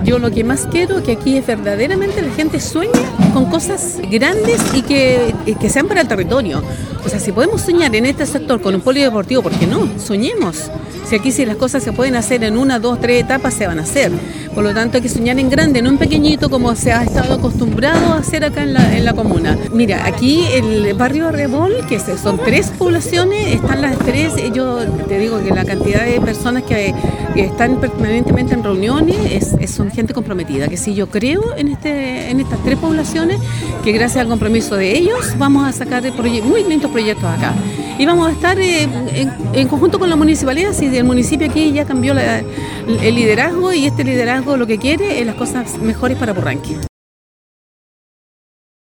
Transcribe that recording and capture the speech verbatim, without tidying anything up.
yo lo que más quiero que aquí es verdaderamente la gente sueñe con cosas grandes y que, que sean para el territorio. O sea, si podemos soñar en este sector con un polideportivo, ¿por qué no? Soñemos. Si aquí si las cosas se pueden hacer en una, dos, tres etapas, se van a hacer. Por lo tanto, hay que soñar en grande, no en pequeñito, como se ha estado acostumbrado a hacer acá en la, en la comuna. Mira, aquí el barrio Arrebol, que son tres poblaciones, están las tres, yo te digo que la cantidad de personas que, que están permanentemente en reuniones es, es, son gente comprometida, que sí, yo creo en, este, en estas tres poblaciones, que gracias al compromiso de ellos vamos a sacar proye- muy lindos proyectos acá. Y vamos a estar eh, en, en conjunto con la municipalidad, si el municipio aquí ya cambió la, el liderazgo y este liderazgo lo que quiere es las cosas mejores para Purranque.